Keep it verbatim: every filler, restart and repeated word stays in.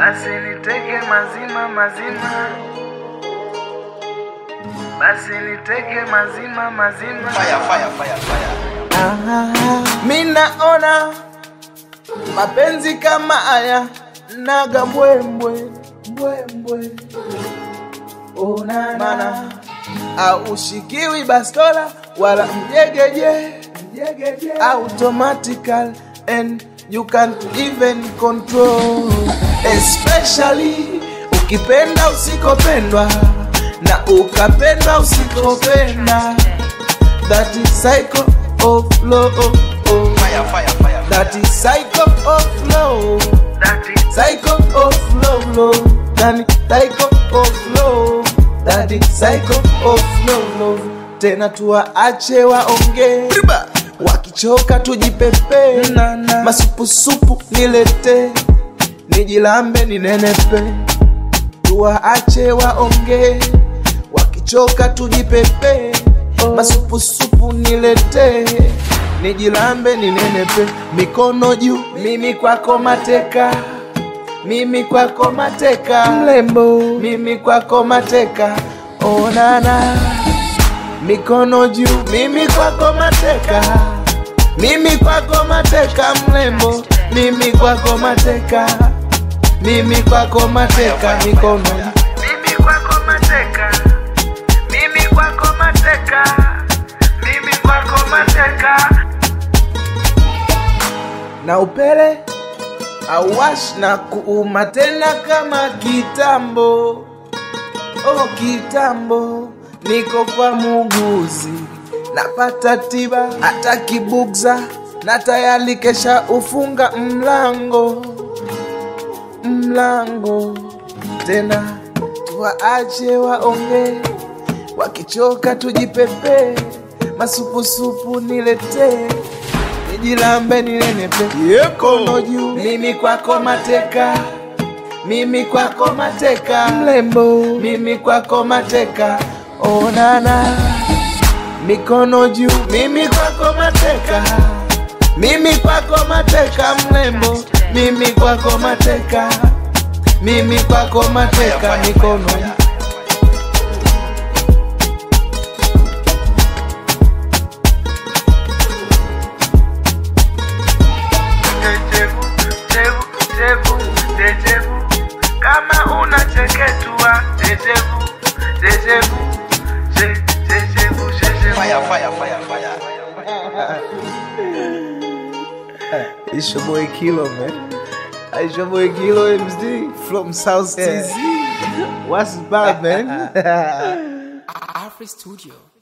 basi niteke mazima mazima, basi niteke mazima mazima. Fire, fire, fire, fire. Ah, mimi naona mapenzi kama haya naga mbwembwe mbwembwe, ona mana aushikiwi bastola wala mjegeje mjegeje, automatical and you can't even control, especially ukipenda usikopendwa na ukapendwa usikopenda. That is cycle of love. Fire, fire, fire. That is cycle of love. That is cycle of love, love. That is cycle of love. That is cycle of love, love. Tena tuwaache waonge, wakichoka tujipepe, masupusupu nilete, nijilambe ninenepe. Tuwaache waonge, wakichoka tujipepe, masupusupu nilete, nijilambe ninenepe. Mikono juu, mimi kwako mateka, mimi kwako mateka, mlembo, mimi kwako mateka, onana. Mikono juu, mimi kwako mateka, mimi kwako mateka, mlembo, mimi kwako mateka, mimi kwako mateka. Mikono mimi kwako mateka, mimi kwako mateka, mimi kwako mateka. Na upele awash na kuuma tena kama kitambo. Oh kitambo, niko kwa muuguzi, napata tiba hata kibugza, na tayari kesha ufunga mlango mlango. Tena tuwaache waonge, wakichoka tujipepe, masupusupu nilete, nijilambe ninenepe. Mikono juu, mimi kwako mateka, mimi kwako mateka, mlembo, mimi kwako mateka, onana. Mikono juu, mimi kwako mateka, mimi kwako mateka, mlembo, mimi kwako mateka, mimi kwako mateka. Mikono dejevu, kama unacheketua dejevu, dejevu, dejevu, dejevu. Fire, fire, fire, fire. It's your boy Kilo, man. It's your boy Kilo M D from South T Z. What's bad, man? Afri Studio.